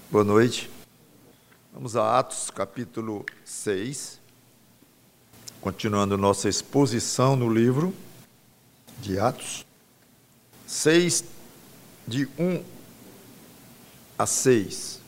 Boa noite. Vamos a Atos, capítulo 6. Continuando nossa exposição no livro de Atos. 6, de 1 a 6.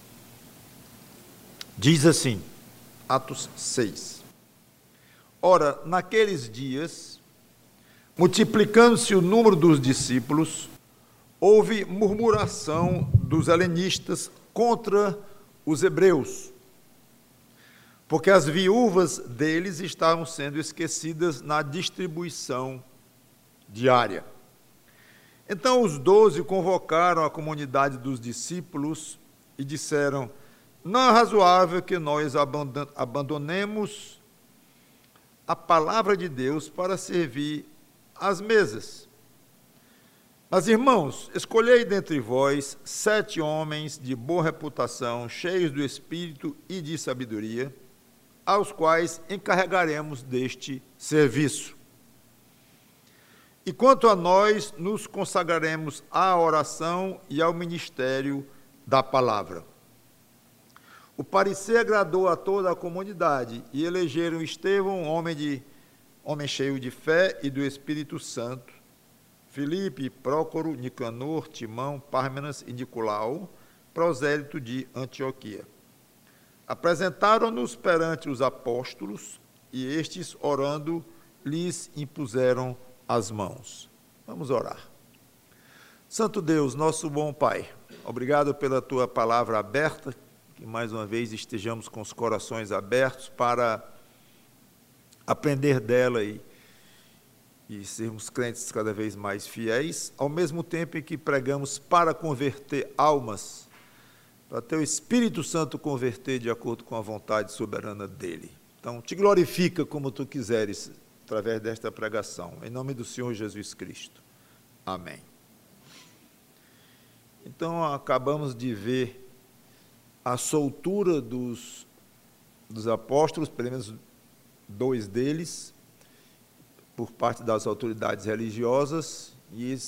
Diz assim, Atos 6. Ora, naqueles dias, multiplicando-se o número dos discípulos, houve murmuração dos helenistas contra os hebreus, porque as viúvas deles estavam sendo esquecidas na distribuição diária. Então os 12 convocaram a comunidade dos discípulos e disseram: não é razoável que nós abandonemos a palavra de Deus para servir às mesas. Mas, irmãos, escolhei dentre vós 7 homens de boa reputação, cheios do Espírito e de sabedoria, aos quais encarregaremos deste serviço. E quanto a nós, nos consagraremos à oração e ao ministério da palavra. O parecer agradou a toda a comunidade, e elegeram Estevão, homem cheio de fé e do Espírito Santo, Filipe, Prócoro, Nicanor, Timão, Pármenas e Nicolau, prosélito de Antioquia. Apresentaram-nos perante os apóstolos, e estes, orando, lhes impuseram as mãos. Vamos orar. Santo Deus, nosso bom Pai, obrigado pela Tua palavra aberta, que mais uma vez estejamos com os corações abertos para aprender dela e sermos crentes cada vez mais fiéis, ao mesmo tempo em que pregamos para converter almas, para ter o Espírito Santo converter de acordo com a vontade soberana dele. Então, te glorifica como tu quiseres, através desta pregação, em nome do Senhor Jesus Cristo. Amém. Então, acabamos de ver a soltura dos apóstolos, pelo menos 2 deles, por parte das autoridades religiosas, e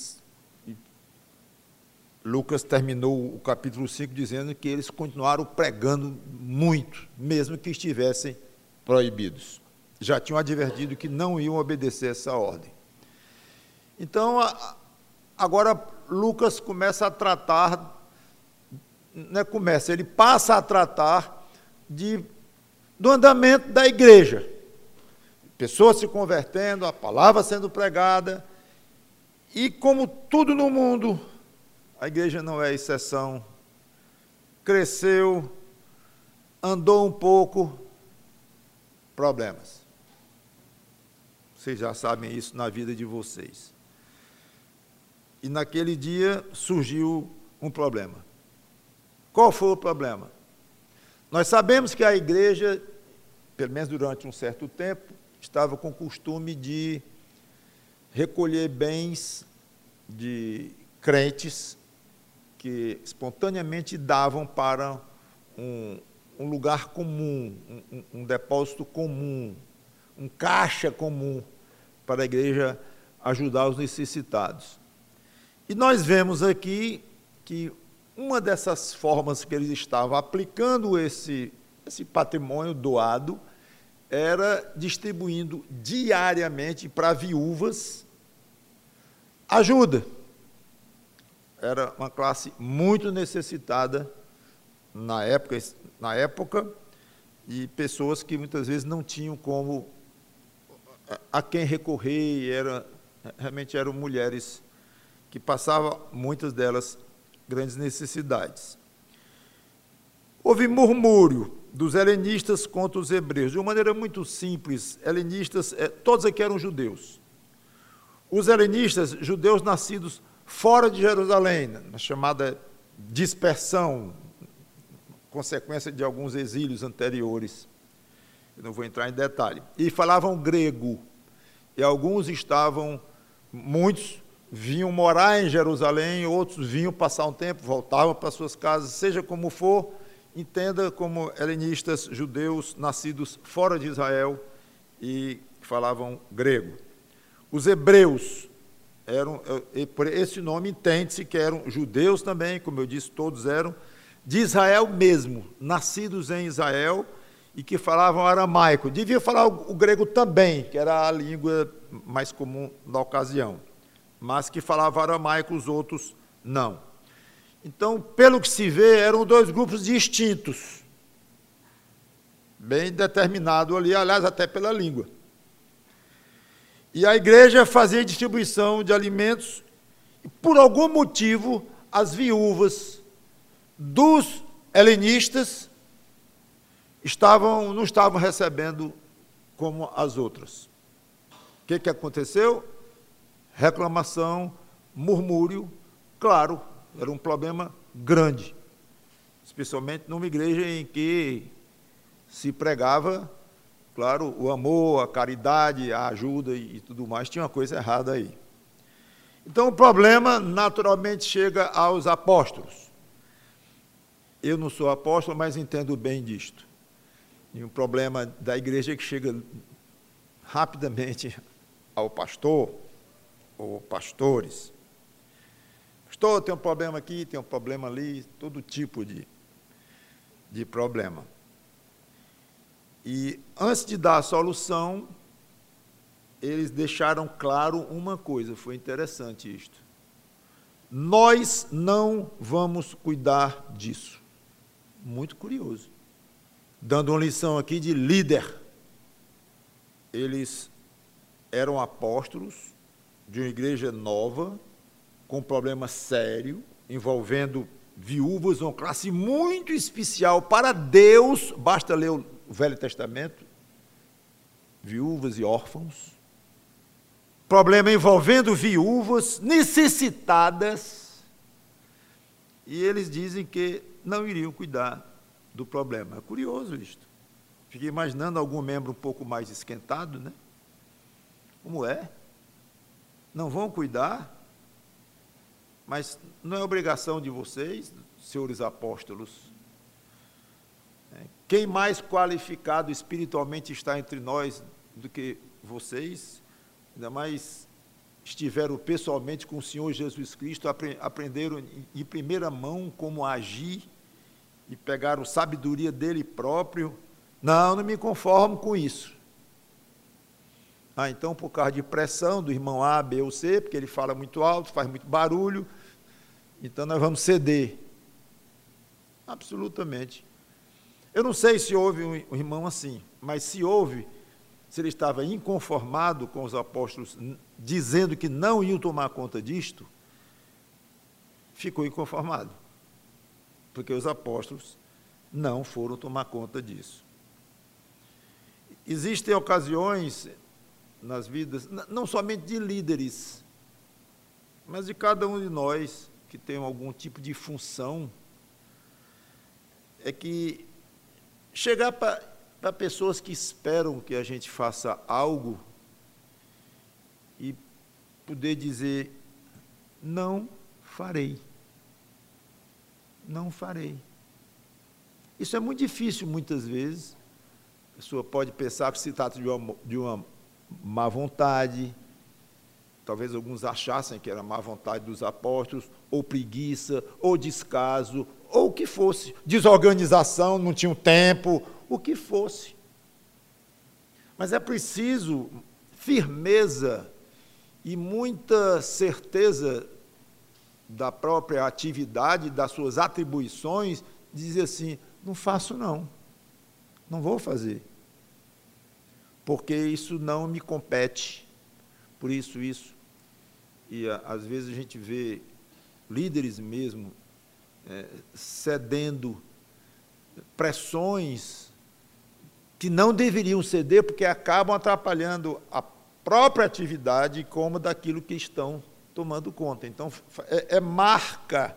Lucas terminou o capítulo 5 dizendo que eles continuaram pregando muito, mesmo que estivessem proibidos. Já tinham advertido que não iam obedecer essa ordem. Então, agora Lucas começa a tratar, ele passa a tratar do andamento da igreja. Pessoas se convertendo, a palavra sendo pregada, e como tudo no mundo, a igreja não é exceção. Cresceu, andou um pouco, problemas. Vocês já sabem isso na vida de vocês. E naquele dia surgiu um problema. Qual foi o problema? Nós sabemos que a igreja, pelo menos durante um certo tempo, estava com o costume de recolher bens de crentes que espontaneamente davam para um lugar comum, um depósito comum, um caixa comum, para a igreja ajudar os necessitados. E nós vemos aqui que uma dessas formas que eles estavam aplicando esse patrimônio doado era distribuindo diariamente para viúvas ajuda. Era uma classe muito necessitada na época, e pessoas que muitas vezes não tinham a quem recorrer, realmente eram mulheres que passavam, muitas delas, grandes necessidades. Houve murmúrio dos helenistas contra os hebreus, de uma maneira muito simples. Helenistas, todos aqui eram judeus. Os helenistas, judeus nascidos fora de Jerusalém, na chamada dispersão, consequência de alguns exílios anteriores. Eu não vou entrar em detalhe. E falavam grego, e muitos vinham morar em Jerusalém, outros vinham passar um tempo, voltavam para suas casas, seja como for. Entenda como helenistas, judeus nascidos fora de Israel e falavam grego. Os hebreus, por esse nome entende-se que eram judeus também, como eu disse, todos eram, de Israel mesmo, nascidos em Israel e que falavam aramaico. Devia falar o grego também, que era a língua mais comum na ocasião, mas que falava aramaico, os outros não. Então, pelo que se vê, eram dois grupos distintos, bem determinado ali, aliás, até pela língua. E a igreja fazia distribuição de alimentos, e por algum motivo, as viúvas dos helenistas não estavam recebendo como as outras. O que aconteceu? Reclamação, murmúrio, claro, era um problema grande, especialmente numa igreja em que se pregava, claro, o amor, a caridade, a ajuda e tudo mais. Tinha uma coisa errada aí. Então, o problema, naturalmente, chega aos apóstolos. Eu não sou apóstolo, mas entendo bem disto. E um problema da igreja que chega rapidamente ao pastor ou pastores. Pastor, tem um problema aqui, tem um problema ali, todo tipo de problema. E antes de dar a solução, eles deixaram claro uma coisa, foi interessante isto. Nós não vamos cuidar disso. Muito curioso. Dando uma lição aqui de líder. Eles eram apóstolos de uma igreja nova, com um problema sério, envolvendo viúvas, uma classe muito especial para Deus, basta ler o Velho Testamento, viúvas e órfãos. Problema envolvendo viúvas necessitadas, e eles dizem que não iriam cuidar do problema. É curioso isto. Fiquei imaginando algum membro um pouco mais esquentado, né? Como é? Não vão cuidar? Mas não é obrigação de vocês, senhores apóstolos. Quem mais qualificado espiritualmente está entre nós do que vocês? Ainda mais estiveram pessoalmente com o Senhor Jesus Cristo, aprenderam em primeira mão como agir e pegaram sabedoria dele próprio. Não me conformo com isso. Então, por causa de pressão do irmão A, B ou C, porque ele fala muito alto, faz muito barulho, então nós vamos ceder. Absolutamente. Eu não sei se houve um irmão assim, mas se houve, se ele estava inconformado com os apóstolos, dizendo que não iam tomar conta disto, ficou inconformado, porque os apóstolos não foram tomar conta disso. Existem ocasiões nas vidas, não somente de líderes, mas de cada um de nós que tem algum tipo de função, é que chegar para pessoas que esperam que a gente faça algo e poder dizer, não farei. Não farei. Isso é muito difícil, muitas vezes. A pessoa pode pensar que se trata de uma má vontade, talvez alguns achassem que era má vontade dos apóstolos, ou preguiça, ou descaso, ou o que fosse, desorganização, não tinham tempo, o que fosse. Mas é preciso firmeza e muita certeza da própria atividade, das suas atribuições, de dizer assim, não faço não vou fazer, porque isso não me compete, por isso. E às vezes a gente vê líderes mesmo cedendo pressões que não deveriam ceder, porque acabam atrapalhando a própria atividade como daquilo que estão tomando conta. Então, é marca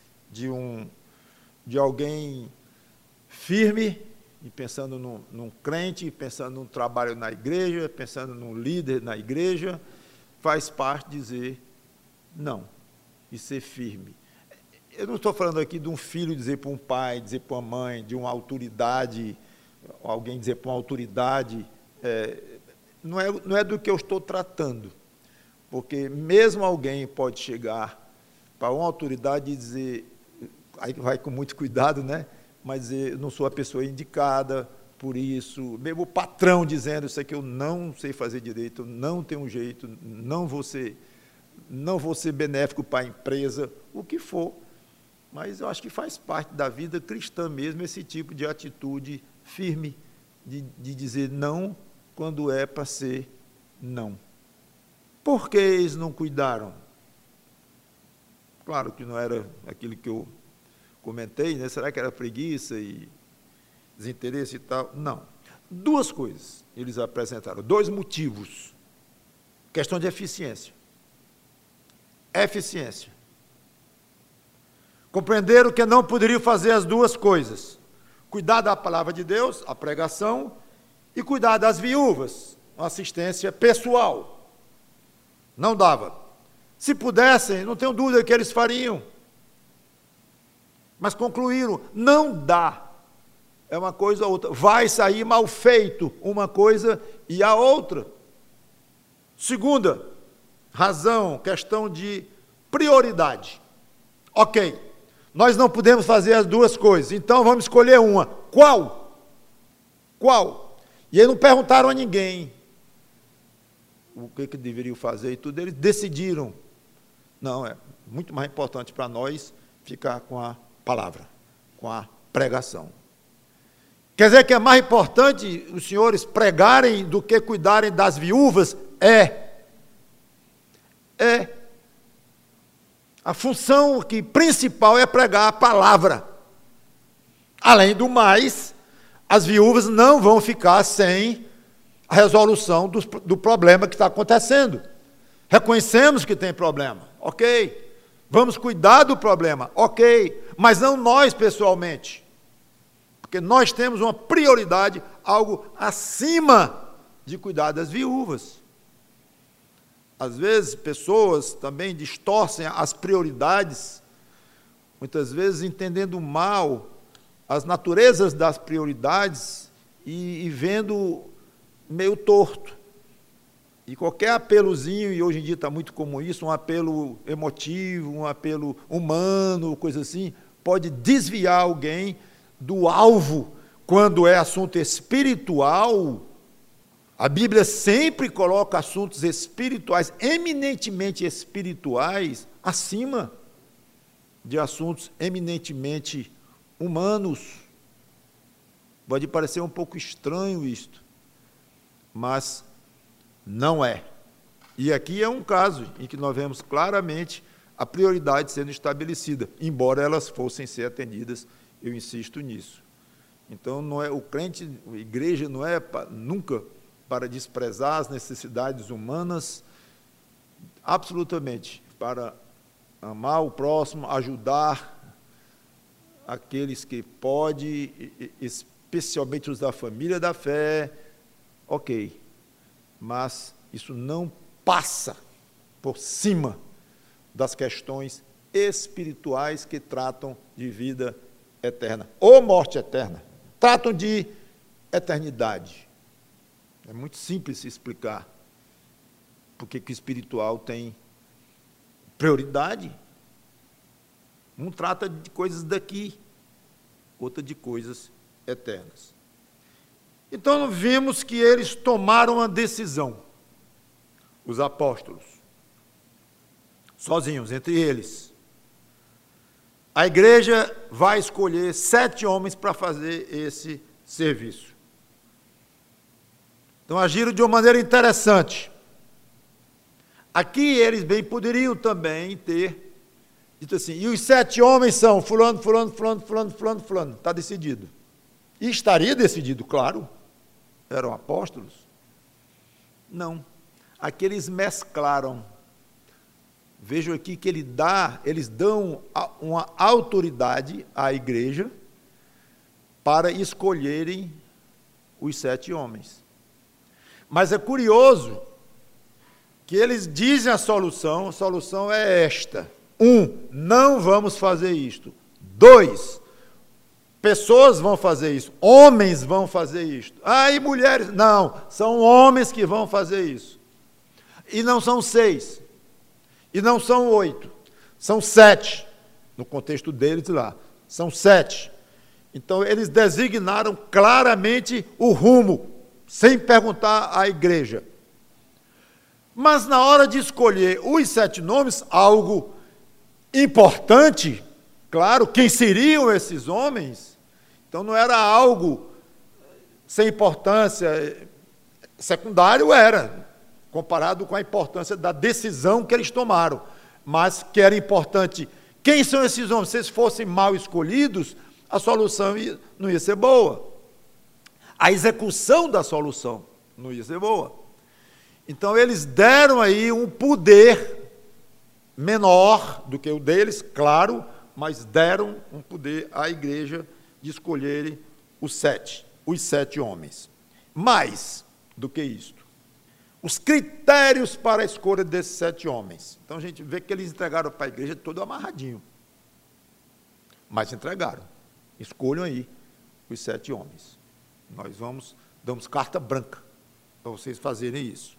de alguém firme, e pensando num crente, pensando num trabalho na igreja, pensando num líder na igreja, faz parte dizer não, e ser firme. Eu não estou falando aqui de um filho dizer para um pai, dizer para uma mãe, de uma autoridade, alguém dizer para uma autoridade, não é do que eu estou tratando, porque mesmo alguém pode chegar para uma autoridade e dizer, aí vai com muito cuidado, né? Mas eu não sou a pessoa indicada por isso, mesmo o patrão dizendo isso aqui, eu não sei fazer direito, eu não tenho um jeito, não vou ser benéfico para a empresa, o que for. Mas eu acho que faz parte da vida cristã mesmo esse tipo de atitude firme, de dizer não quando é para ser não. Por que eles não cuidaram? Claro que não era aquilo que eu comentei, né? Será que era preguiça e desinteresse e tal? Não. Duas coisas eles apresentaram, dois motivos. Questão de eficiência. Eficiência. Compreenderam que não poderiam fazer as duas coisas. Cuidar da palavra de Deus, a pregação, e cuidar das viúvas, uma assistência pessoal. Não dava. Se pudessem, não tenho dúvida que eles fariam. Mas concluíram, não dá. É uma coisa ou outra. Vai sair mal feito uma coisa e a outra. Segunda razão, questão de prioridade. Ok, nós não podemos fazer as duas coisas, então vamos escolher uma. Qual? Qual? E eles não perguntaram a ninguém o que deveriam fazer e tudo, eles decidiram. Não, é muito mais importante para nós ficar com a palavra, com a pregação. Quer dizer que é mais importante os senhores pregarem do que cuidarem das viúvas? É. A função principal é pregar a palavra. Além do mais, as viúvas não vão ficar sem a resolução do problema que está acontecendo. Reconhecemos que tem problema, ok. Vamos cuidar do problema, ok. Mas não nós pessoalmente. Porque nós temos uma prioridade, algo acima de cuidar das viúvas. Às vezes, pessoas também distorcem as prioridades, muitas vezes entendendo mal as naturezas das prioridades e vendo meio torto. E qualquer apelozinho, e hoje em dia está muito comum isso, um apelo emotivo, um apelo humano, coisa assim, pode desviar alguém do alvo. Quando é assunto espiritual, a Bíblia sempre coloca assuntos espirituais, eminentemente espirituais, acima de assuntos eminentemente humanos. Pode parecer um pouco estranho isto, mas não é. E aqui é um caso em que nós vemos claramente a prioridade sendo estabelecida, embora elas fossem ser atendidas, eu insisto nisso. Então, não é o crente, a igreja não é nunca para desprezar as necessidades humanas, absolutamente, para amar o próximo, ajudar aqueles que pode, especialmente os da família da fé, ok, mas isso não passa por cima das questões espirituais que tratam de vida eterna, ou morte eterna, tratam de eternidade. É muito simples se explicar porque que o espiritual tem prioridade. Um trata de coisas daqui, outra de coisas eternas. Então, vimos que eles tomaram uma decisão, os apóstolos, sozinhos, entre eles. A igreja vai escolher 7 homens para fazer esse serviço. Então, agiram de uma maneira interessante. Aqui, eles bem poderiam também ter dito assim, e os 7 homens são fulano, fulano, fulano, fulano, fulano, fulano, está decidido. E estaria decidido, claro, eram apóstolos. Não, aqui eles mesclaram. Vejam aqui que eles dão uma autoridade à igreja para escolherem os 7 homens. Mas é curioso que eles dizem a solução é esta. 1, não vamos fazer isto. 2, pessoas vão fazer isso, homens vão fazer isto. E mulheres? Não, são homens que vão fazer isso. E não são 6, e não são 8, são 7, no contexto deles lá. São 7. Então, eles designaram claramente o rumo, sem perguntar à igreja. Mas, na hora de escolher os 7 nomes, algo importante, claro, quem seriam esses homens? Então, não era algo sem importância, secundário era, comparado com a importância da decisão que eles tomaram, mas que era importante. Quem são esses homens? Se eles fossem mal escolhidos, a solução não ia ser boa. A execução da solução não ia ser boa. Então, eles deram aí um poder menor do que o deles, claro, mas deram um poder à igreja de escolherem os 7 homens. Mais do que isto, os critérios para a escolha desses 7 homens. Então, a gente vê que eles entregaram para a igreja todo amarradinho. Mas entregaram. Escolham aí os 7 homens. Nós damos carta branca para vocês fazerem isso.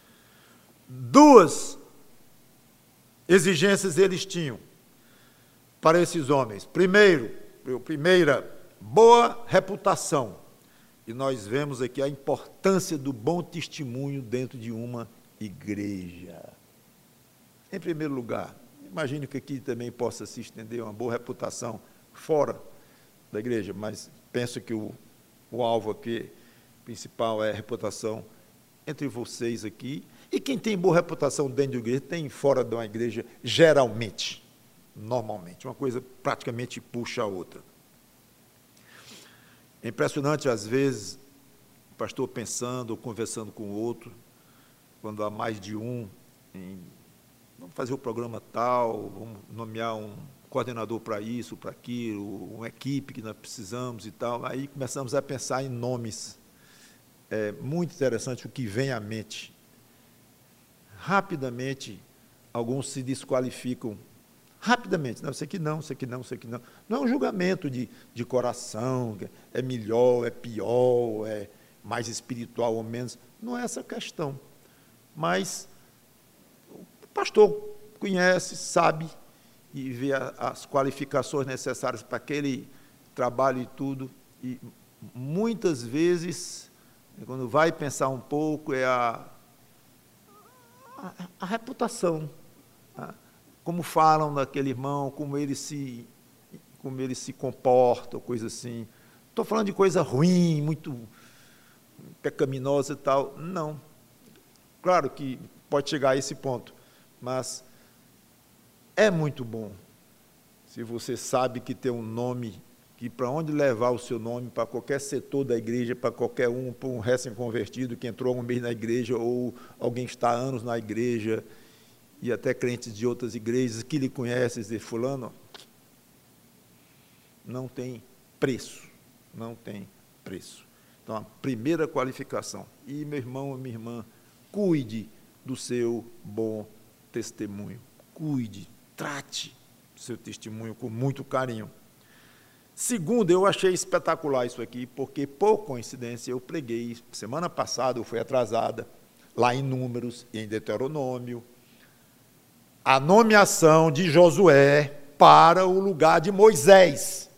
2 exigências eles tinham para esses homens. Primeira, boa reputação. E nós vemos aqui a importância do bom testemunho dentro de uma igreja. Em primeiro lugar, imagino que aqui também possa se estender uma boa reputação fora da igreja, mas penso que o alvo aqui principal é a reputação entre vocês aqui. E quem tem boa reputação dentro da igreja, tem fora de uma igreja, geralmente, normalmente. Uma coisa praticamente puxa a outra. É impressionante, às vezes, o pastor pensando ou conversando com o outro, quando há mais de um, vamos fazer o programa tal, vamos nomear um coordenador para isso, para aquilo, uma equipe que nós precisamos e tal. Aí começamos a pensar em nomes. É muito interessante o que vem à mente. Rapidamente, alguns se desqualificam. Rapidamente, não, isso aqui não, isso aqui não, isso aqui não. Não é um julgamento de coração, é melhor, é pior, é mais espiritual ou menos. Não é essa a questão. Mas o pastor conhece, sabe, e vê as qualificações necessárias para aquele trabalho e tudo. E muitas vezes, quando vai pensar um pouco, é a reputação. Como falam daquele irmão, como ele se comporta, coisa assim. Estou falando de coisa ruim, muito pecaminosa e tal. Não. Claro que pode chegar a esse ponto, mas é muito bom se você sabe que tem um nome, que para onde levar o seu nome, para qualquer setor da igreja, para qualquer um, para um recém-convertido que entrou um mês na igreja, ou alguém que está há anos na igreja, e até crentes de outras igrejas que lhe conhecem, dizer, fulano, não tem preço, não tem preço. Então, a primeira qualificação, e meu irmão e minha irmã, cuide do seu bom testemunho, cuide, trate o seu testemunho com muito carinho. Segundo, eu achei espetacular isso aqui, porque, por coincidência, eu preguei, semana passada, ou foi atrasada, lá em Números e em Deuteronômio, a nomeação de Josué para o lugar de Moisés.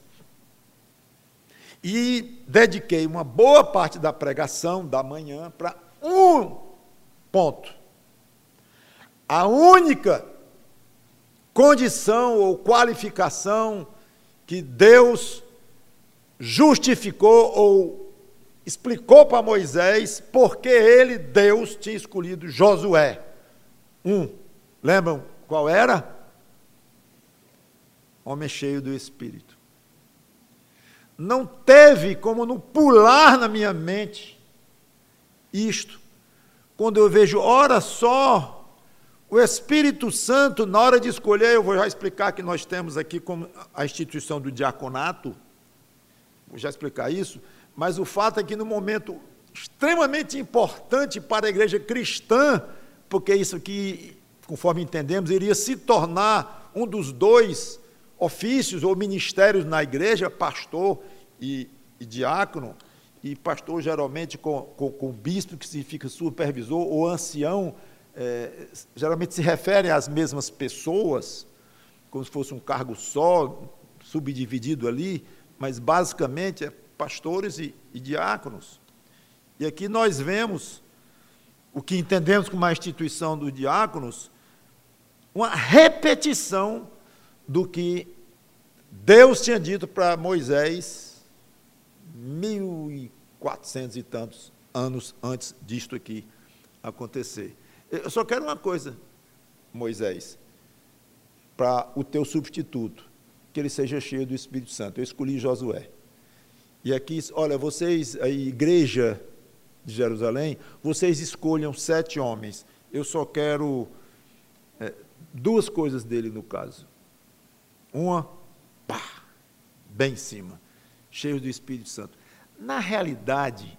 E dediquei uma boa parte da pregação da manhã para um ponto. A única condição ou qualificação que Deus justificou ou explicou para Moisés porque ele, Deus, tinha escolhido Josué. Lembram qual era? Homem cheio do Espírito. Não teve como não pular na minha mente isto. Quando eu vejo, ora só, o Espírito Santo, na hora de escolher, eu vou já explicar que nós temos aqui como a instituição do diaconato, vou já explicar isso, mas o fato é que no momento extremamente importante para a igreja cristã, porque isso aqui, conforme entendemos, iria se tornar um dos 2 ofícios ou ministérios na igreja, pastor e diácono, e pastor geralmente com o bispo, que significa supervisor, ou ancião, geralmente se referem às mesmas pessoas, como se fosse um cargo só, subdividido ali, mas basicamente é pastores e diáconos. E aqui nós vemos o que entendemos como a instituição dos diáconos, uma repetição do que Deus tinha dito para Moisés 1.400 e tantos anos antes disto aqui acontecer. Eu só quero uma coisa, Moisés, para o teu substituto, que ele seja cheio do Espírito Santo. Eu escolhi Josué. E aqui, olha, vocês, a igreja de Jerusalém, vocês escolham 7 homens. Eu só quero 2 coisas dele, no caso. Uma, bem em cima, cheio do Espírito Santo. Na realidade,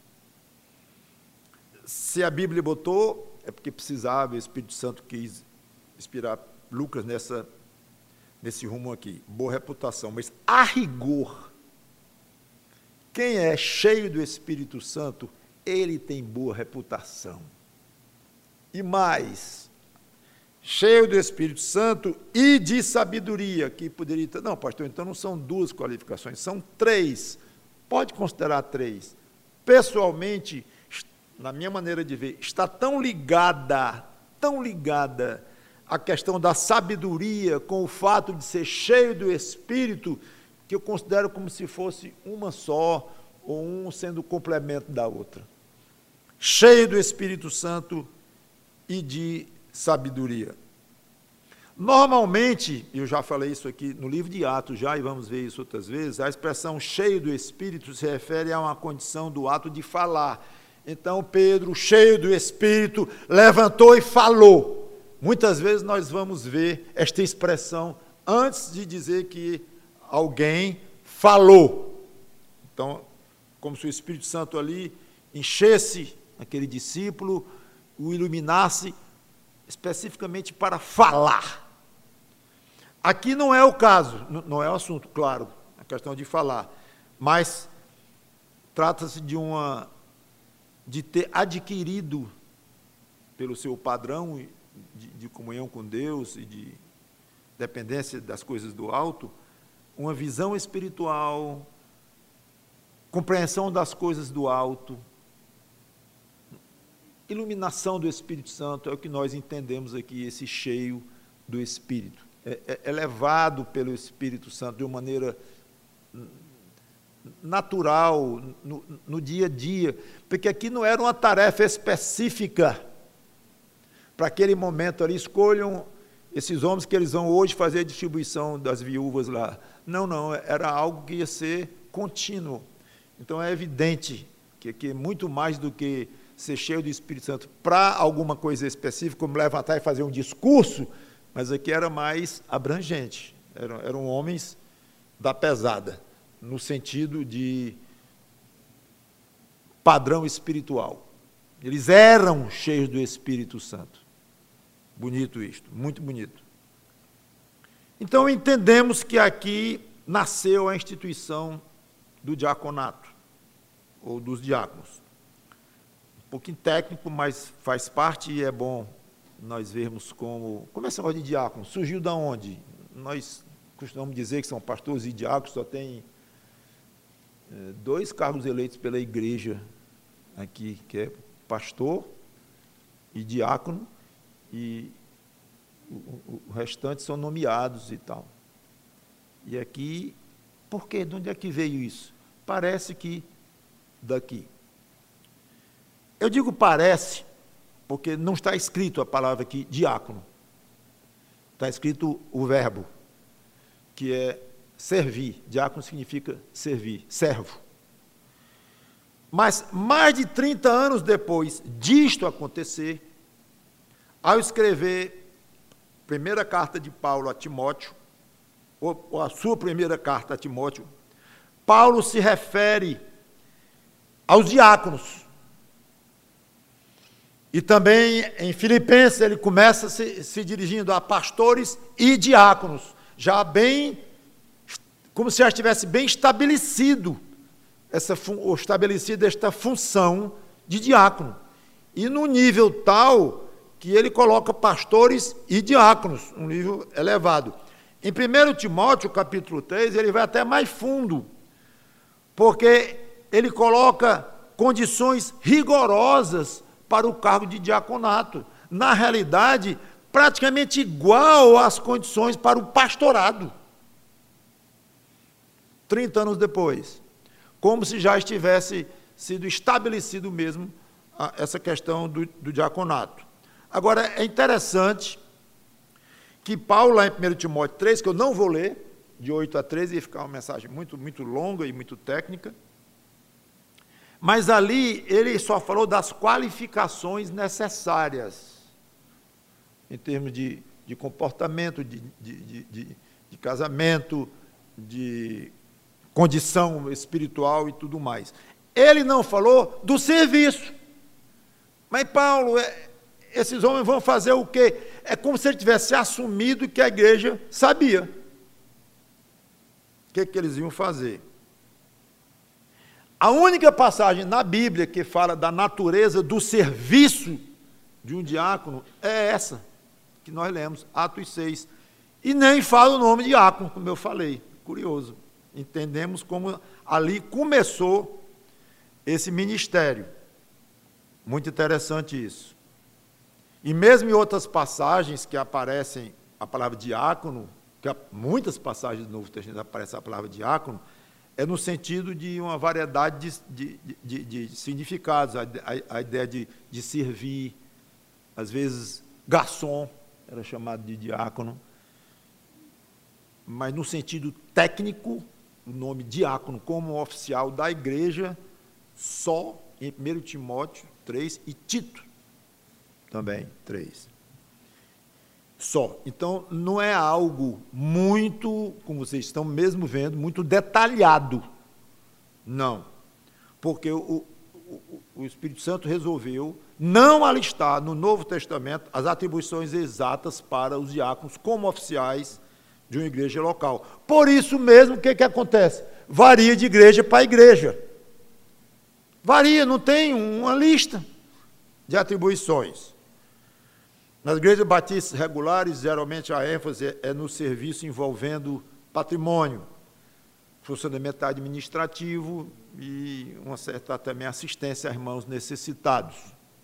se a Bíblia botou, é porque precisava, o Espírito Santo quis inspirar Lucas nesse rumo aqui, boa reputação, mas a rigor, quem é cheio do Espírito Santo, ele tem boa reputação. E mais, cheio do Espírito Santo e de sabedoria, que poderia ter, não, pastor, então não são 2 qualificações, são 3, pode considerar 3. Pessoalmente, na minha maneira de ver, está tão ligada a questão da sabedoria com o fato de ser cheio do Espírito, que eu considero como se fosse uma só, ou um sendo o complemento da outra. Cheio do Espírito Santo e de sabedoria. Normalmente, eu já falei isso aqui no livro de Atos, e vamos ver isso outras vezes, a expressão cheio do Espírito se refere a uma condição do ato de falar. Então, Pedro, cheio do Espírito, levantou e falou. Muitas vezes nós vamos ver esta expressão antes de dizer que alguém falou. Então, como se o Espírito Santo ali enchesse aquele discípulo, o iluminasse especificamente para falar. Aqui não é o caso, não é o assunto, claro, a questão de falar, mas trata-se de ter adquirido, pelo seu padrão de comunhão com Deus e de dependência das coisas do alto, uma visão espiritual, compreensão das coisas do alto, iluminação do Espírito Santo, é o que nós entendemos aqui, esse cheio do Espírito. É levado pelo Espírito Santo de uma maneira natural, no dia a dia, porque aqui não era uma tarefa específica para aquele momento ali, escolham esses homens que eles vão hoje fazer a distribuição das viúvas lá. Não, era algo que ia ser contínuo. Então é evidente que muito mais do que ser cheio do Espírito Santo para alguma coisa específica, como levantar e fazer um discurso, mas aqui era mais abrangente, eram homens da pesada, no sentido de padrão espiritual. Eles eram cheios do Espírito Santo. Bonito isto, muito bonito. Então entendemos que aqui nasceu a instituição do diaconato, ou dos diáconos. Um pouquinho técnico, mas faz parte e é bom nós vermos como esse negócio de diácono surgiu de onde? Nós costumamos dizer que são pastores e diáconos, só tem 2 cargos eleitos pela igreja aqui, que é pastor e diácono, e o restante são nomeados e tal. E aqui, por quê? De onde é que veio isso? Parece que daqui. Eu digo parece, porque não está escrito a palavra aqui, diácono. Está escrito o verbo, que é servir. Diácono significa servir, servo. Mas mais de 30 anos depois disto acontecer, ao escrever a primeira carta de Paulo a Timóteo, ou a sua primeira carta a Timóteo, Paulo se refere aos diáconos. E também em Filipenses ele começa se dirigindo a pastores e diáconos, já bem, como se já estivesse bem estabelecido, estabelecida esta função de diácono. E no nível tal que ele coloca pastores e diáconos, um nível elevado. Em 1 Timóteo, capítulo 3, ele vai até mais fundo, porque ele coloca condições rigorosas para o cargo de diaconato. Na realidade, praticamente igual às condições para o pastorado. 30 anos depois. Como se já estivesse sido estabelecido mesmo essa questão do diaconato. Agora, é interessante que Paulo, lá em 1 Timóteo 3, que eu não vou ler, de 8 a 13, ia ficar uma mensagem muito, muito longa e muito técnica, mas ali ele só falou das qualificações necessárias, em termos de comportamento, de casamento, de condição espiritual e tudo mais. Ele não falou do serviço. Mas Paulo, esses homens vão fazer o quê? É como se ele tivesse assumido que a igreja sabia. O que eles iam fazer? A única passagem na Bíblia que fala da natureza do serviço de um diácono é essa, que nós lemos, Atos 6. E nem fala o nome de diácono, como eu falei. Curioso. Entendemos como ali começou esse ministério. Muito interessante isso. E mesmo em outras passagens que aparecem a palavra diácono, que há muitas passagens do Novo Testamento aparece a palavra diácono, é no sentido de uma variedade de significados, a ideia de servir, às vezes garçom era chamado de diácono, mas no sentido técnico, o nome diácono como oficial da igreja, só em 1 Timóteo 3 e Tito também 3. Só. Então, não é algo muito, como vocês estão mesmo vendo, muito detalhado. Não. Porque o Espírito Santo resolveu não alistar no Novo Testamento as atribuições exatas para os diáconos como oficiais de uma igreja local. Por isso mesmo, o que acontece? Varia de igreja para igreja. Varia, não tem uma lista de atribuições. Nas igrejas batistas regulares, geralmente a ênfase é no serviço envolvendo patrimônio, funcionamento administrativo e uma certa também assistência a irmãos necessitados.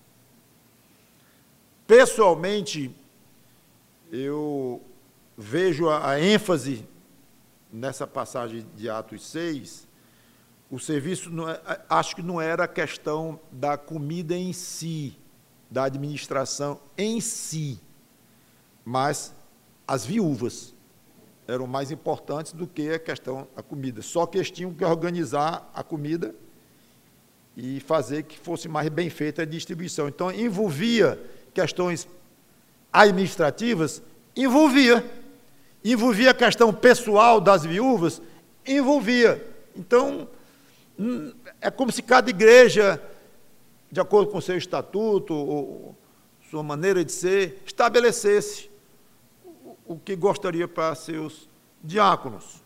Pessoalmente, eu vejo a ênfase nessa passagem de Atos 6, o serviço, acho que não era a questão da comida em si, da administração em si, mas as viúvas eram mais importantes do que a questão da comida. Só que eles tinham que organizar a comida e fazer que fosse mais bem feita a distribuição. Então, envolvia questões administrativas, envolvia a questão pessoal das viúvas, envolvia. Então, é como se cada igreja, de acordo com seu estatuto, ou sua maneira de ser, estabelecesse o que gostaria para seus diáconos.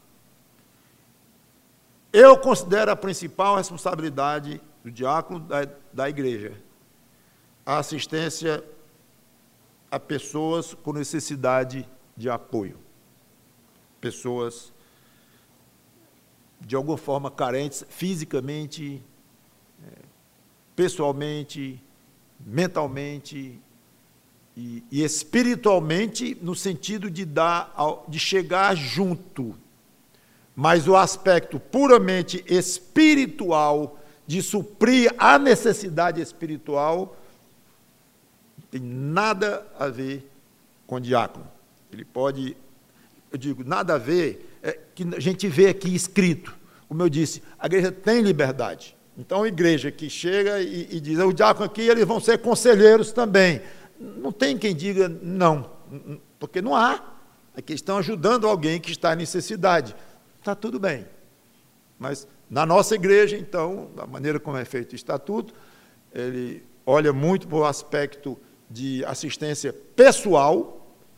Eu considero a principal responsabilidade do diácono da igreja a assistência a pessoas com necessidade de apoio, pessoas de alguma forma carentes fisicamente, pessoalmente, mentalmente e espiritualmente, no sentido de chegar junto. Mas o aspecto puramente espiritual, de suprir a necessidade espiritual, não tem nada a ver com diácono. Ele pode, eu digo, nada a ver, que a gente vê aqui escrito. Como eu disse, a igreja tem liberdade. Então, a igreja que chega e diz, o diácono aqui, eles vão ser conselheiros também. Não tem quem diga não, porque não há. É que estão ajudando alguém que está em necessidade. Está tudo bem. Mas, na nossa igreja, então, da maneira como é feito o estatuto, ele olha muito para o aspecto de assistência pessoal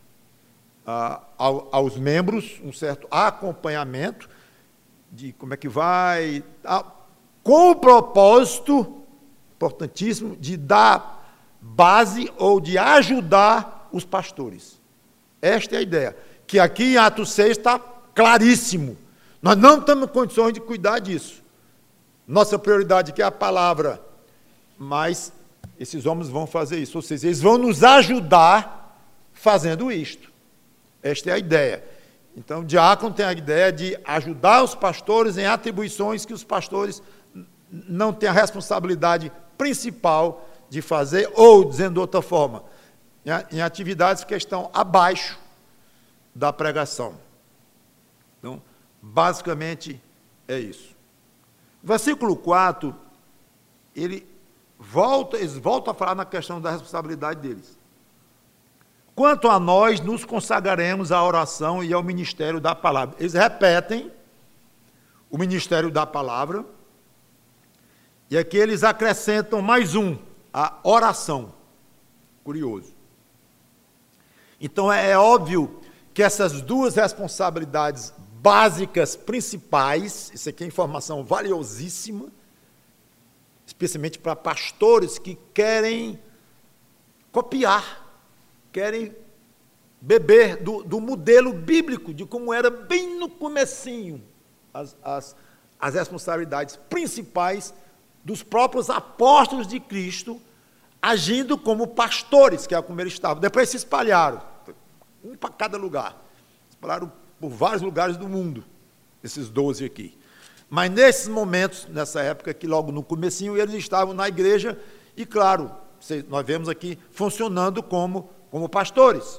aos membros, um certo acompanhamento de como é que vai, com o propósito, importantíssimo, de dar base ou de ajudar os pastores. Esta é a ideia. que aqui em Atos 6 está claríssimo. Nós não temos condições de cuidar disso. Nossa prioridade aqui é a palavra, mas esses homens vão fazer isso, ou seja, eles vão nos ajudar fazendo isto. Esta é a ideia. Então, o diácono tem a ideia de ajudar os pastores em atribuições que os pastores não têm a responsabilidade principal de fazer, ou, dizendo de outra forma, em atividades que estão abaixo da pregação. Então, basicamente, é isso. Versículo 4, eles voltam a falar na questão da responsabilidade deles. Quanto a nós, nos consagraremos à oração e ao ministério da palavra. Eles repetem o ministério da palavra, e aqui eles acrescentam mais um, a oração. Curioso. Então, é óbvio que essas duas responsabilidades básicas, principais, isso aqui é informação valiosíssima, especialmente para pastores que querem copiar, querem beber do modelo bíblico, de como era bem no comecinho, as responsabilidades principais dos próprios apóstolos de Cristo, agindo como pastores, que é como eles estavam. Depois se espalharam, um para cada lugar, espalharam por vários lugares do mundo, esses 12 aqui. Mas nesses momentos, nessa época, que logo no comecinho, eles estavam na igreja, e claro, nós vemos aqui funcionando como pastores.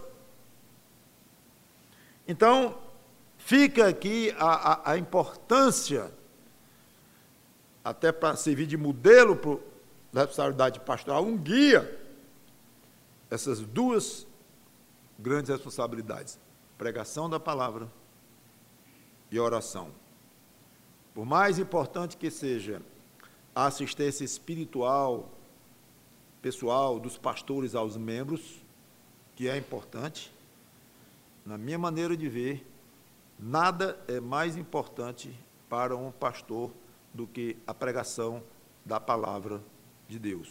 Então, fica aqui a importância, até para servir de modelo da responsabilidade pastoral, um guia, essas duas grandes responsabilidades: pregação da palavra e oração. Por mais importante que seja a assistência espiritual, pessoal, dos pastores aos membros, que é importante, na minha maneira de ver, nada é mais importante para um pastor do que a pregação da palavra de Deus.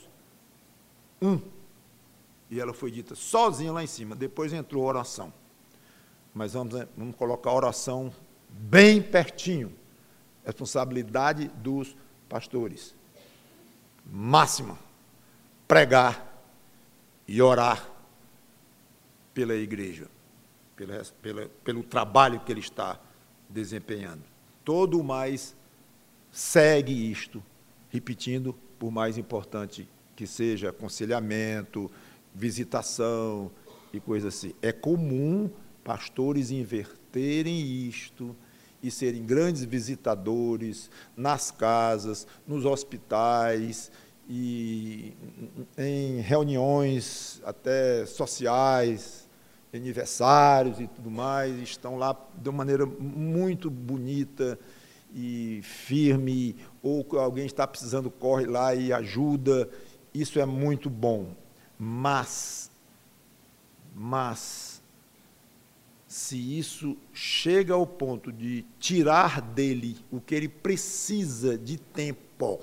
E ela foi dita sozinha lá em cima, depois entrou a oração. Mas vamos colocar a oração bem pertinho. Responsabilidade dos pastores. Máxima. Pregar e orar pela igreja, pelo trabalho que ele está desempenhando. Todo o mais segue isto, repetindo, por mais importante que seja aconselhamento, visitação e coisas assim. É comum pastores inverterem isto e serem grandes visitadores nas casas, nos hospitais, e em reuniões até sociais, aniversários e tudo mais, estão lá de uma maneira muito bonita e firme, ou alguém está precisando, corre lá e ajuda. Isso é muito bom, mas se isso chega ao ponto de tirar dele o que ele precisa de tempo,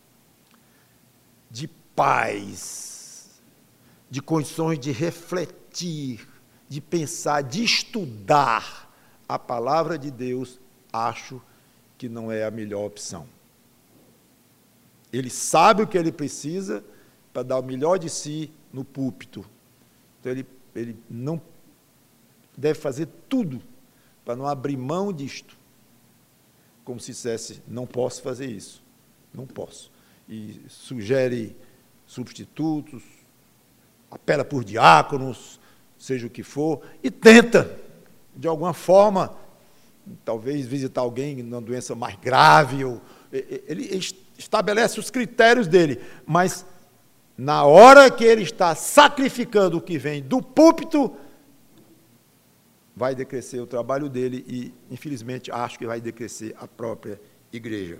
de paz, de condições de refletir, de pensar, de estudar a palavra de Deus, acho que não é a melhor opção. Ele sabe o que ele precisa para dar o melhor de si no púlpito. Então, ele não deve fazer tudo para não abrir mão disto, como se dissesse: não posso fazer isso, não posso. E sugere substitutos, apela por diáconos, seja o que for, e tenta, de alguma forma, talvez visitar alguém numa doença mais grave, ele estabelece os critérios dele, mas na hora que ele está sacrificando o que vem do púlpito, vai decrescer o trabalho dele e, infelizmente, acho que vai decrescer a própria igreja.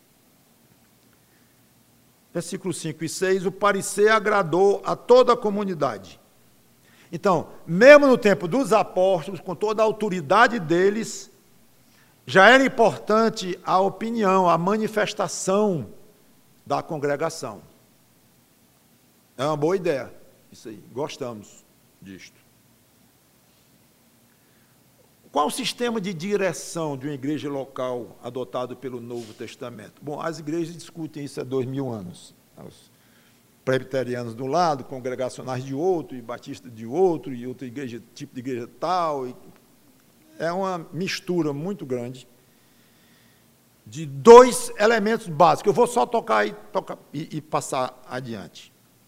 Versículos 5 e 6, o parecer agradou a toda a comunidade. Então, mesmo no tempo dos apóstolos, com toda a autoridade deles, já era importante a opinião, a manifestação da congregação. É uma boa ideia, isso aí, gostamos disto. Qual o sistema de direção de uma igreja local adotado pelo Novo Testamento? Bom, as igrejas discutem isso há 2000 anos. Os presbiterianos de um lado, congregacionais de outro, e batistas de outro, e outra igreja, tipo de igreja tal. É uma mistura muito grande de dois elementos básicos. Eu vou só tocar e passar adiante.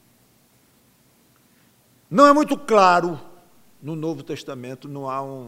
Não é muito claro, no Novo Testamento, não há um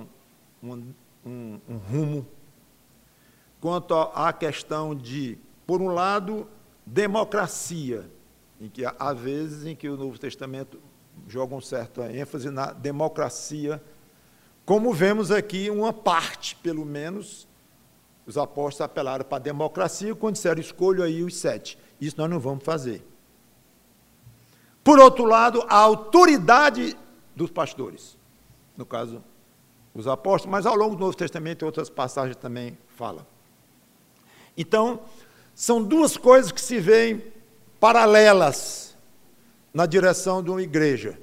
rumo quanto à questão de, por um lado, democracia, em que há vezes em que o Novo Testamento joga uma certa ênfase na democracia, como vemos aqui uma parte, pelo menos, os apóstolos apelaram para a democracia quando disseram, escolho aí os 7. Isso nós não vamos fazer. Por outro lado, a autoridade dos pastores, no caso, os apóstolos, mas ao longo do Novo Testamento, outras passagens também falam. Então, são duas coisas que se veem paralelas na direção de uma igreja.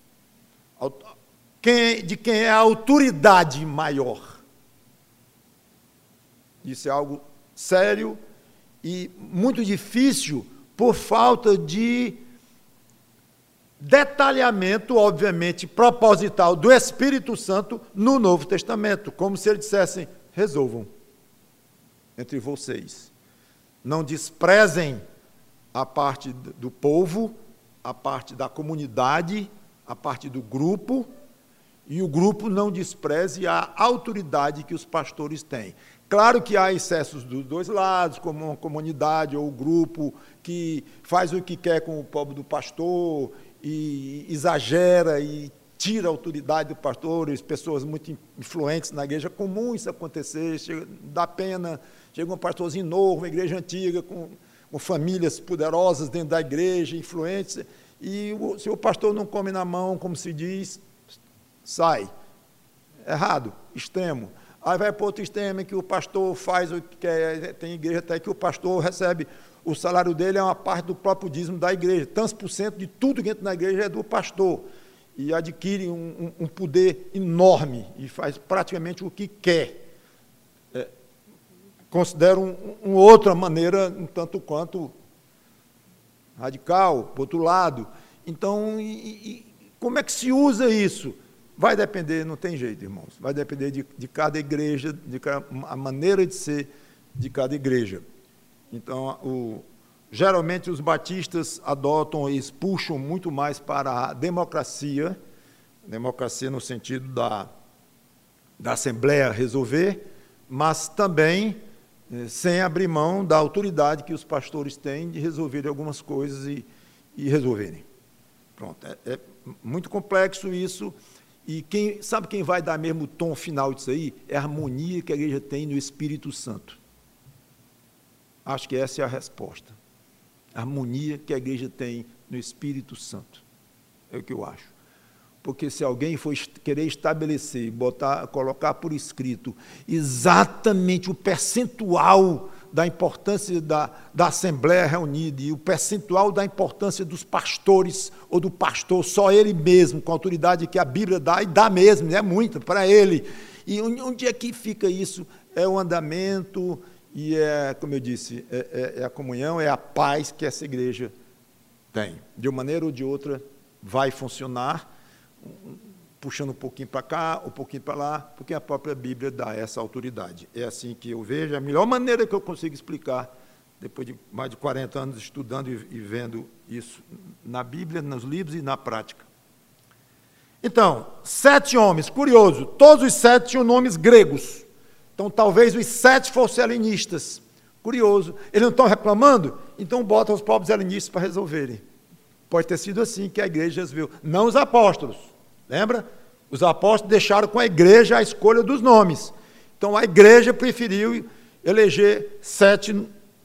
De quem é a autoridade maior. Isso é algo sério e muito difícil por falta de detalhamento, obviamente, proposital do Espírito Santo no Novo Testamento, como se eles dissessem, resolvam entre vocês. Não desprezem a parte do povo, a parte da comunidade, a parte do grupo, e o grupo não despreze a autoridade que os pastores têm. Claro que há excessos dos dois lados, como uma comunidade ou um grupo que faz o que quer com o pobre do pastor e exagera e tira a autoridade do pastor, as pessoas muito influentes na igreja, é comum isso acontecer, dá pena, chega um pastorzinho novo, uma igreja antiga, com famílias poderosas dentro da igreja, influentes, e se o pastor não come na mão, como se diz, sai. Errado, extremo. Aí vai para outro extremo, que o pastor faz o que quer, tem igreja até que o pastor recebe, o salário dele é uma parte do próprio dízimo da igreja, tantos por cento de tudo que entra na igreja é do pastor, e adquire um poder enorme, e faz praticamente o que quer. Considero uma outra maneira, um tanto quanto radical, por outro lado. Então, como é que se usa isso? Vai depender, não tem jeito, irmãos, vai depender de cada igreja, a maneira de ser de cada igreja. Então, geralmente os batistas adotam e puxam muito mais para a democracia no sentido da Assembleia resolver, mas também sem abrir mão da autoridade que os pastores têm de resolverem algumas coisas e resolverem. Pronto, é muito complexo isso, e sabe quem vai dar mesmo o tom final disso aí? É a harmonia que a igreja tem no Espírito Santo. Acho que essa é a resposta. A harmonia que a igreja tem no Espírito Santo. É o que eu acho. Porque se alguém for querer estabelecer, colocar por escrito exatamente o percentual da importância da Assembleia reunida e o percentual da importância dos pastores ou do pastor, só ele mesmo, com a autoridade que a Bíblia dá, e dá mesmo, é muito para ele. E onde é que fica isso? É o andamento e como eu disse, é a comunhão, é a paz que essa igreja tem. De uma maneira ou de outra vai funcionar, puxando um pouquinho para cá, um pouquinho para lá, porque a própria Bíblia dá essa autoridade. É assim que eu vejo, a melhor maneira que eu consigo explicar, depois de mais de 40 anos estudando e vendo isso na Bíblia, nos livros e na prática. Então, 7 homens, curioso, todos os 7 tinham nomes gregos, então talvez os 7 fossem helenistas, curioso, eles não estão reclamando? Então botam os próprios helenistas para resolverem. Pode ter sido assim que a igreja viu, não os apóstolos, lembra? Os apóstolos deixaram com a igreja a escolha dos nomes, então a igreja preferiu eleger 7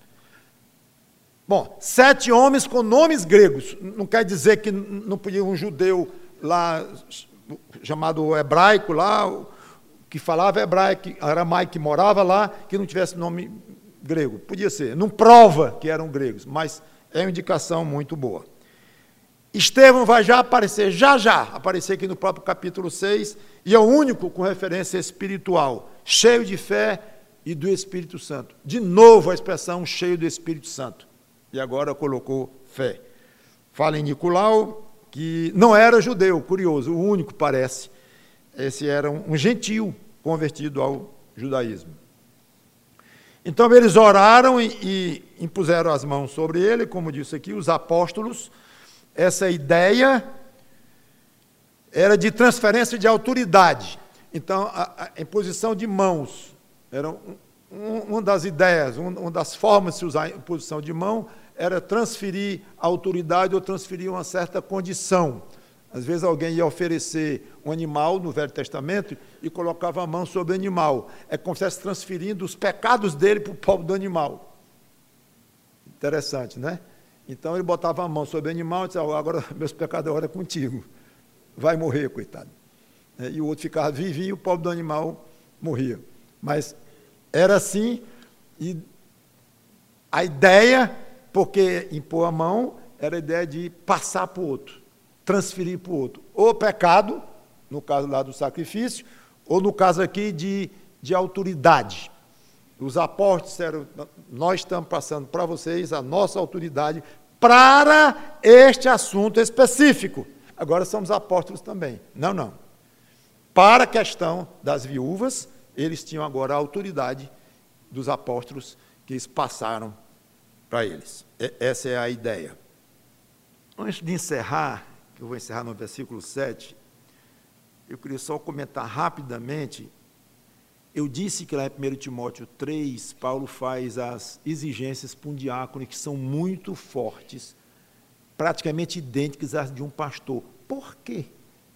homens com nomes gregos, não quer dizer que não podia um judeu lá, chamado hebraico lá, que falava hebraico, aramaico, que morava lá, que não tivesse nome grego, podia ser, não prova que eram gregos, mas é uma indicação muito boa. Estevão vai já aparecer aqui no próprio capítulo 6, e é o único com referência espiritual, cheio de fé e do Espírito Santo. De novo a expressão cheio do Espírito Santo. E agora colocou fé. Fala em Nicolau, que não era judeu, curioso, o único parece. Esse era um gentil convertido ao judaísmo. Então eles oraram e impuseram as mãos sobre ele, como disse aqui, os apóstolos. Essa ideia era de transferência de autoridade. Então, a imposição de mãos era uma das ideias, uma das formas de se usar a imposição de mão, era transferir a autoridade ou transferir uma certa condição. Às vezes alguém ia oferecer um animal no Velho Testamento e colocava a mão sobre o animal. É como se estivesse transferindo os pecados dele para o povo do animal. Interessante, né? Então ele botava a mão sobre o animal e disse, agora meus pecados agora é contigo. Vai morrer, coitado. E o outro ficava vivinho e o povo do animal morria. Mas era assim, e a ideia, porque impor a mão, era a ideia de passar para o outro, transferir para o outro. Ou pecado, no caso lá do sacrifício, ou no caso aqui de autoridade. Os apóstolos disseram, nós estamos passando para vocês a nossa autoridade para este assunto específico. Agora somos apóstolos também. Não. Para a questão das viúvas, eles tinham agora a autoridade dos apóstolos que eles passaram para eles. Essa é a ideia. Antes de encerrar, que eu vou encerrar no versículo 7, eu queria só comentar rapidamente. Eu disse que lá em 1 Timóteo 3, Paulo faz as exigências para um diácono que são muito fortes, praticamente idênticas às de um pastor. Por quê?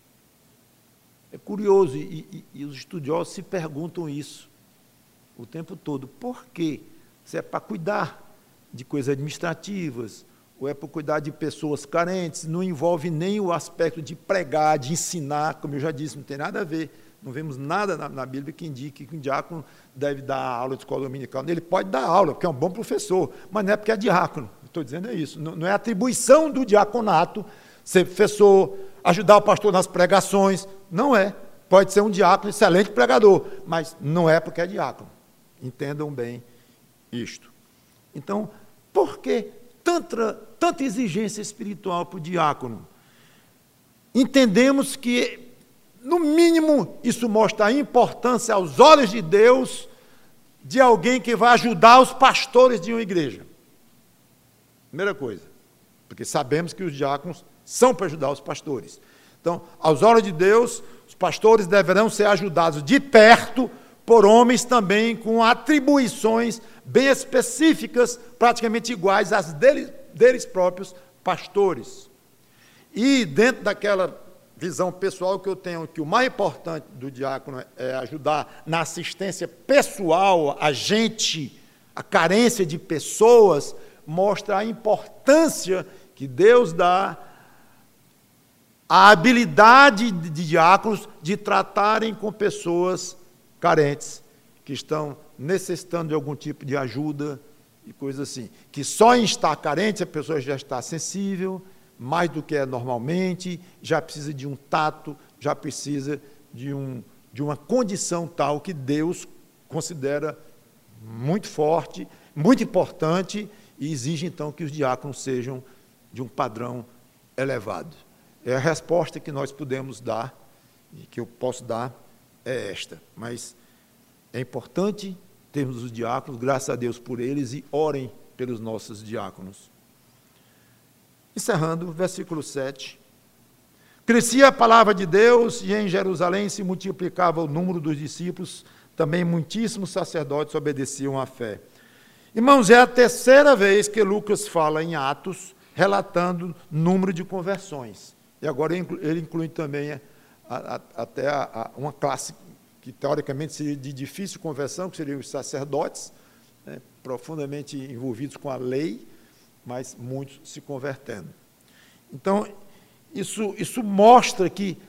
É curioso, e os estudiosos se perguntam isso o tempo todo. Por quê? Se é para cuidar de coisas administrativas, ou é para cuidar de pessoas carentes, não envolve nem o aspecto de pregar, de ensinar, como eu já disse, não tem nada a ver. Não vemos nada na Bíblia que indique que um diácono deve dar aula de escola dominical. Ele pode dar aula, porque é um bom professor, mas não é porque é diácono. Estou dizendo isso. Não é atribuição do diaconato ser professor, ajudar o pastor nas pregações. Não é. Pode ser um diácono, excelente pregador, mas não é porque é diácono. Entendam bem isto. Então, por que tanta exigência espiritual para o diácono? Entendemos que, no mínimo, isso mostra a importância aos olhos de Deus de alguém que vai ajudar os pastores de uma igreja. Primeira coisa, porque sabemos que os diáconos são para ajudar os pastores. Então, aos olhos de Deus, os pastores deverão ser ajudados de perto por homens também com atribuições bem específicas, praticamente iguais às deles próprios pastores. E dentro daquela visão pessoal que eu tenho, que o mais importante do diácono é ajudar na assistência pessoal a gente, a carência de pessoas, mostra a importância que Deus dá à habilidade de diáconos de tratarem com pessoas carentes, que estão necessitando de algum tipo de ajuda e coisas assim. Que só em estar carente a pessoa já está sensível, mais do que é normalmente, já precisa de um tato, já precisa de uma condição tal que Deus considera muito forte, muito importante, e exige então que os diáconos sejam de um padrão elevado. É a resposta que nós podemos dar, e que eu posso dar, é esta. Mas é importante termos os diáconos, graças a Deus por eles, e orem pelos nossos diáconos. Encerrando, versículo 7. Crescia a palavra de Deus, e em Jerusalém se multiplicava o número dos discípulos, também muitíssimos sacerdotes obedeciam à fé. Irmãos, é a terceira vez que Lucas fala em Atos, relatando número de conversões. E agora ele inclui também até uma classe que teoricamente seria de difícil conversão, que seriam os sacerdotes, né, profundamente envolvidos com a lei, mas muitos se convertendo. Então, isso mostra que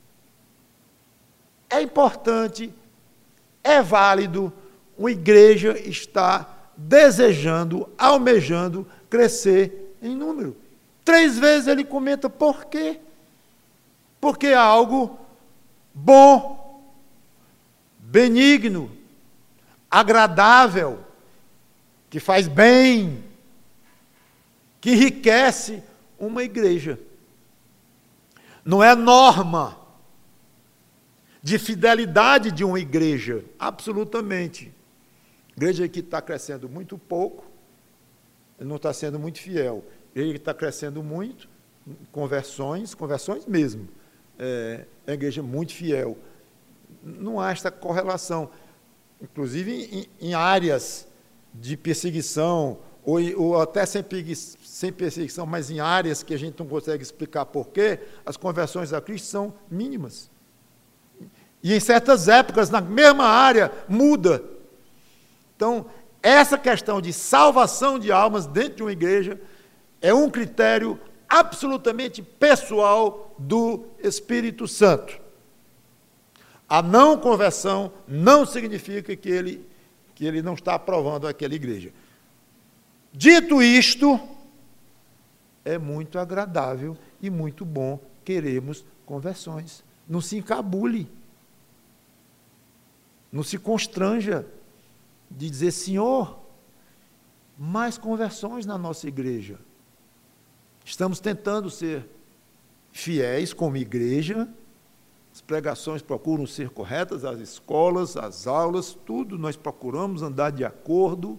é importante, é válido, uma igreja estar desejando, almejando crescer em número. 3 vezes ele comenta por quê. Porque é algo bom, benigno, agradável, que faz bem, que enriquece uma igreja. Não é norma de fidelidade de uma igreja, absolutamente. Igreja que está crescendo muito pouco, não está sendo muito fiel. Igreja que está crescendo muito, conversões mesmo. É uma igreja muito fiel. Não há esta correlação. Inclusive em áreas de perseguição, ou até sem perseguição, mas em áreas que a gente não consegue explicar porquê, as conversões a Cristo são mínimas. E em certas épocas, na mesma área, muda. Então, essa questão de salvação de almas dentro de uma igreja é um critério absolutamente pessoal do Espírito Santo. A não conversão não significa que ele não está aprovando aquela igreja. Dito isto, é muito agradável e muito bom queremos conversões. Não se encabule. Não se constranja de dizer, Senhor, mais conversões na nossa igreja. Estamos tentando ser fiéis como igreja, as pregações procuram ser corretas, as escolas, as aulas, tudo nós procuramos andar de acordo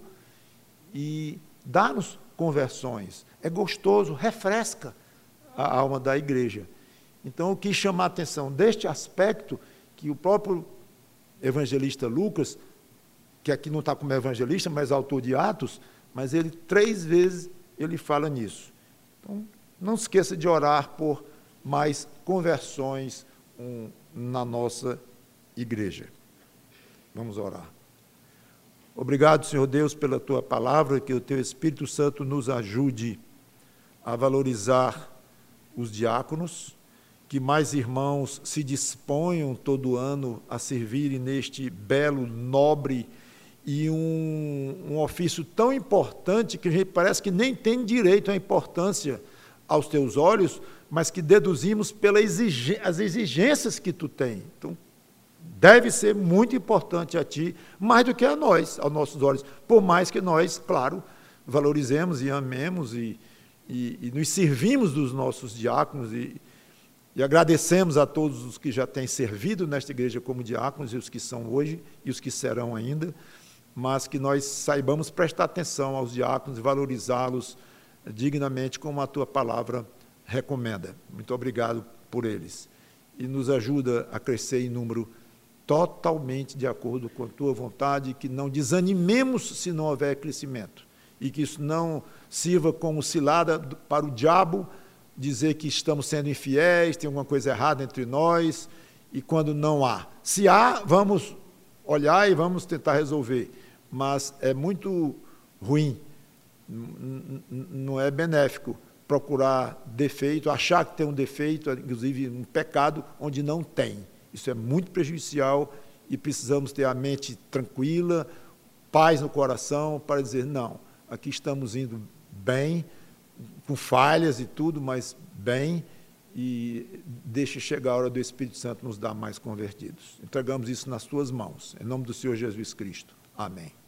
e dar-nos conversões. É gostoso, refresca a alma da igreja. Então, eu quis chamar a atenção deste aspecto que o próprio evangelista Lucas, que aqui não está como evangelista, mas autor de Atos, mas ele 3 vezes ele fala nisso. Então, não se esqueça de orar por mais conversões na nossa igreja. Vamos orar. Obrigado, Senhor Deus, pela Tua palavra, que o Teu Espírito Santo nos ajude a valorizar os diáconos, que mais irmãos se disponham todo ano a servirem neste belo, nobre e um ofício tão importante que a gente parece que nem tem direito à importância aos teus olhos, mas que deduzimos pelas as exigências que tu tem. Então, deve ser muito importante a ti, mais do que a nós, aos nossos olhos, por mais que nós, claro, valorizemos e amemos e nos servimos dos nossos diáconos e agradecemos a todos os que já têm servido nesta igreja como diáconos, e os que são hoje, e os que serão ainda, mas que nós saibamos prestar atenção aos diáconos e valorizá-los dignamente, como a Tua palavra recomenda. Muito obrigado por eles. E nos ajuda a crescer em número totalmente de acordo com a Tua vontade, e que não desanimemos se não houver crescimento, e que isso não sirva como cilada para o diabo, dizer que estamos sendo infiéis, tem alguma coisa errada entre nós, e quando não há. Se há, vamos olhar e vamos tentar resolver, mas é muito ruim, não é benéfico procurar defeito, achar que tem um defeito, inclusive um pecado, onde não tem. Isso é muito prejudicial e precisamos ter a mente tranquila, paz no coração, para dizer, não, aqui estamos indo bem, com falhas e tudo, mas bem, e deixe chegar a hora do Espírito Santo nos dar mais convertidos. Entregamos isso nas Tuas mãos, em nome do Senhor Jesus Cristo. Amém.